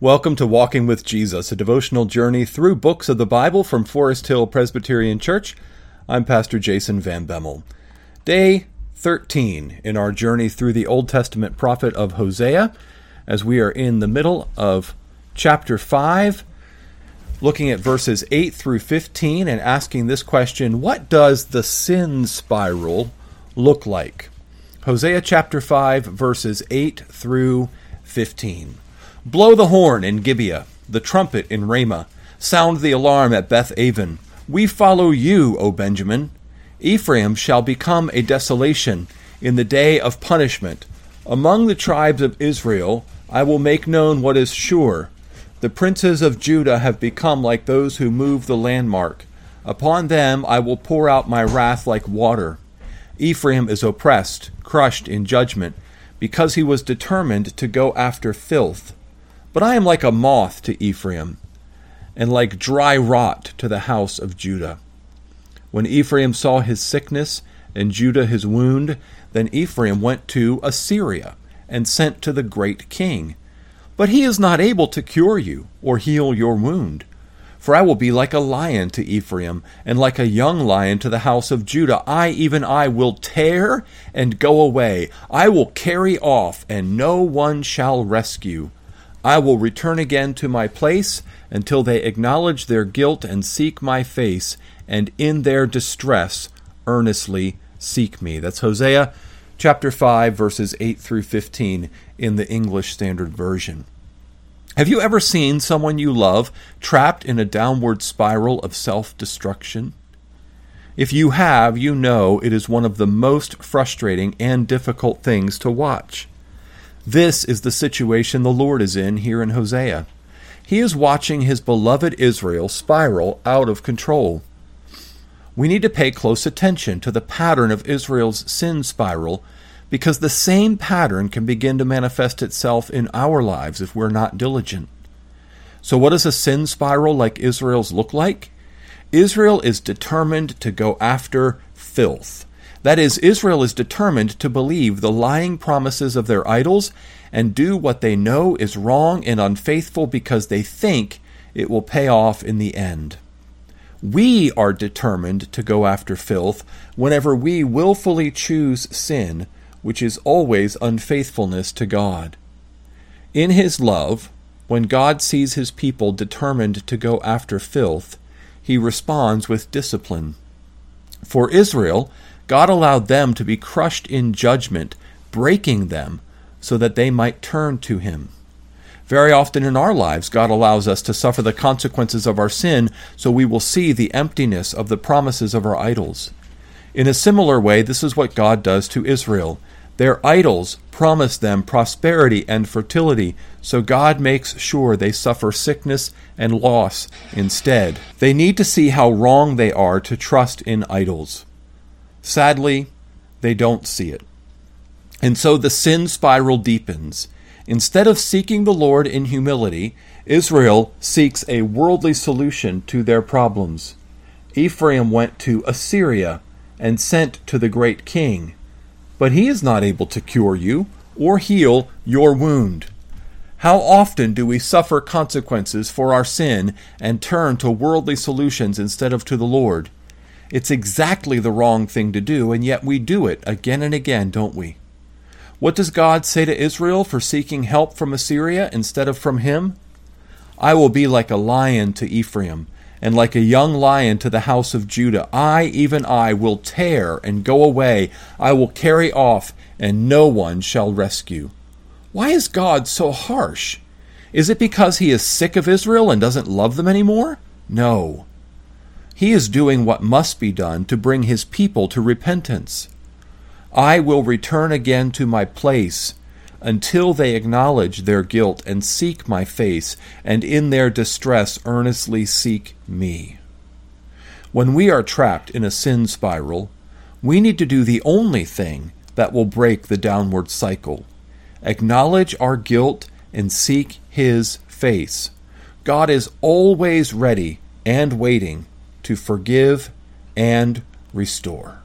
Welcome to Walking with Jesus, a devotional journey through books of the Bible from Forest Hill Presbyterian Church. I'm Pastor Jason Van Bemmel. Day 13 in our journey through the Old Testament prophet of Hosea, as we are in the middle of chapter 5, looking at verses 8 through 15 and asking this question: what does the sin spiral look like? Hosea chapter 5, verses 8 through 15. Blow the horn in Gibeah, the trumpet in Ramah. Sound the alarm at Beth Aven. We follow you, O Benjamin. Ephraim shall become a desolation in the day of punishment. Among the tribes of Israel I will make known what is sure. The princes of Judah have become like those who move the landmark. Upon them I will pour out my wrath like water. Ephraim is oppressed, crushed in judgment, because he was determined to go after filth. But I am like a moth to Ephraim, and like dry rot to the house of Judah. When Ephraim saw his sickness, and Judah his wound, then Ephraim went to Assyria, and sent to the great king. But he is not able to cure you, or heal your wound. For I will be like a lion to Ephraim, and like a young lion to the house of Judah. Even I, will tear and go away. I will carry off, and no one shall rescue. I will return again to my place until they acknowledge their guilt and seek my face, and in their distress earnestly seek me. That's Hosea chapter 5, verses 8 through 15 in the English Standard Version. Have you ever seen someone you love trapped in a downward spiral of self-destruction? If you have, you know it is one of the most frustrating and difficult things to watch. This is the situation the Lord is in here in Hosea. He is watching his beloved Israel spiral out of control. We need to pay close attention to the pattern of Israel's sin spiral, because the same pattern can begin to manifest itself in our lives if we're not diligent. So what does a sin spiral like Israel's look like? Israel is determined to go after filth. That is, Israel is determined to believe the lying promises of their idols and do what they know is wrong and unfaithful because they think it will pay off in the end. We are determined to go after filth whenever we willfully choose sin, which is always unfaithfulness to God. In his love, when God sees his people determined to go after filth, he responds with discipline. For Israel, God allowed them to be crushed in judgment, breaking them so that they might turn to him. Very often in our lives, God allows us to suffer the consequences of our sin so we will see the emptiness of the promises of our idols. In a similar way, this is what God does to Israel. Their idols promise them prosperity and fertility, so God makes sure they suffer sickness and loss instead. They need to see how wrong they are to trust in idols. Sadly, they don't see it. And so the sin spiral deepens. Instead of seeking the Lord in humility, Israel seeks a worldly solution to their problems. Ephraim went to Assyria and sent to the great king. But he is not able to cure you or heal your wound. How often do we suffer consequences for our sin and turn to worldly solutions instead of to the Lord? It's exactly the wrong thing to do, and yet we do it again and again, don't we? What does God say to Israel for seeking help from Assyria instead of from him? I will be like a lion to Ephraim, and like a young lion to the house of Judah. Even I, will tear and go away. I will carry off, and no one shall rescue. Why is God so harsh? Is it because he is sick of Israel and doesn't love them anymore? No. He is doing what must be done to bring his people to repentance. I will return again to my place until they acknowledge their guilt and seek my face, and in their distress earnestly seek me. When we are trapped in a sin spiral, we need to do the only thing that will break the downward cycle: acknowledge our guilt and seek his face. God is always ready and waiting to forgive and restore.